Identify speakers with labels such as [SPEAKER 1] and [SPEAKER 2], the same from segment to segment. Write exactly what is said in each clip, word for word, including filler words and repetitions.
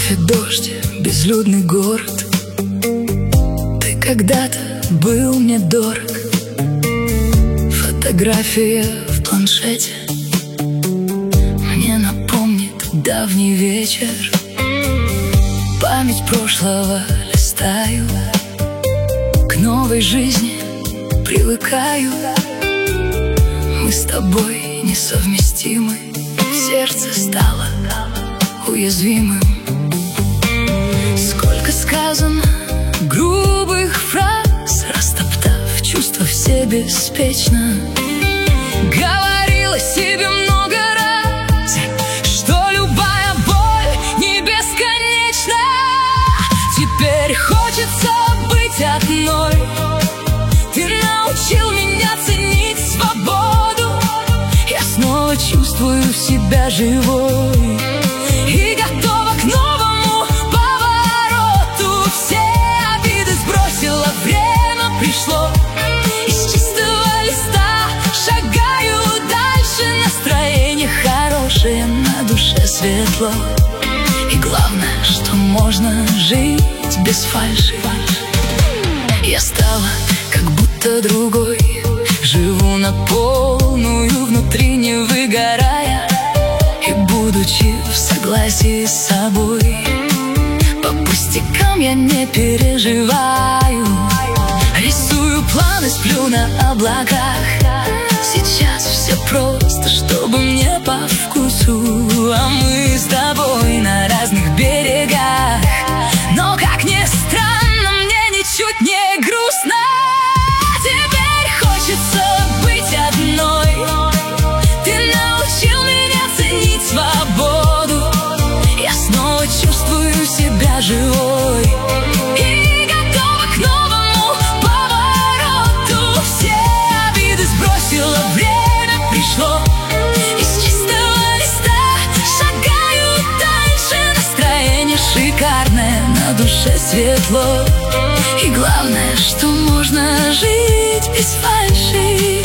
[SPEAKER 1] Кофе, дождь, безлюдный город. Ты когда-то был мне дорог. Фотография в планшете мне напомнит давний вечер. Память прошлого листаю, к новой жизни привыкаю. Мы с тобой несовместимы, сердце стало уязвимым. Сколько сказано грубых фраз, растоптав чувства все беспечно. Говорила себе много раз, что любая боль не бесконечна. Теперь хочется быть одной. Ты научил меня ценить свободу. Я снова чувствую себя живой и готова к новому повороту. Все обиды сбросила, время пришло. Из чистого листа шагаю дальше. Настроение хорошее, на душе светло. И главное, что можно жить без фальши. Я стала как будто другой, живу на полную, внутри не выгорая. И будучи в согласии с собой, по пустякам я не переживаю. Рисую планы, сплю на облаках. Сейчас все просто, чтобы мне по вкусу. А мы с тобой на разных берегах. Но как ни странно, мне ничуть не грустно. Теперь хочется быть одной. Ты научил меня ценить свободу. Я снова чувствую себя живой и готова к новому повороту. Все обиды сбросила, время пришло. Из чистого листа шагаю дальше. Настроение шикарное, на душе светло. И главное, что можно жить без фальши.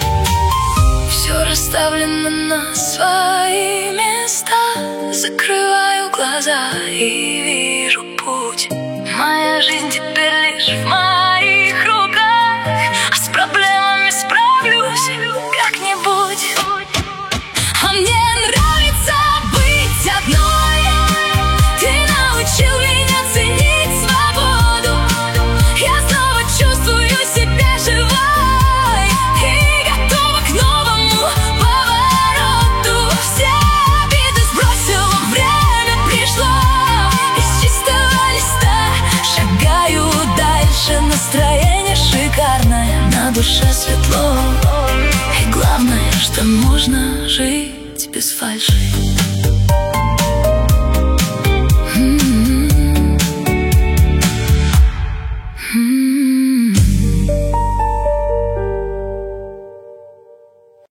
[SPEAKER 1] Все расставлено на свои места. Закрываю глаза и вижу путь. Моя жизнь теперь лишь в моих руках. А с проблемами справлюсь как-нибудь. А мне нравится быть одной. Ты научил меня ценить свободу. Я снова чувствую себя живой и готова к новому повороту. Все обиды сбросила, время пришло. Из чистого листа шагаю дальше. Настроение шикарное, на душе светло. И главное, что можно жить без фальши.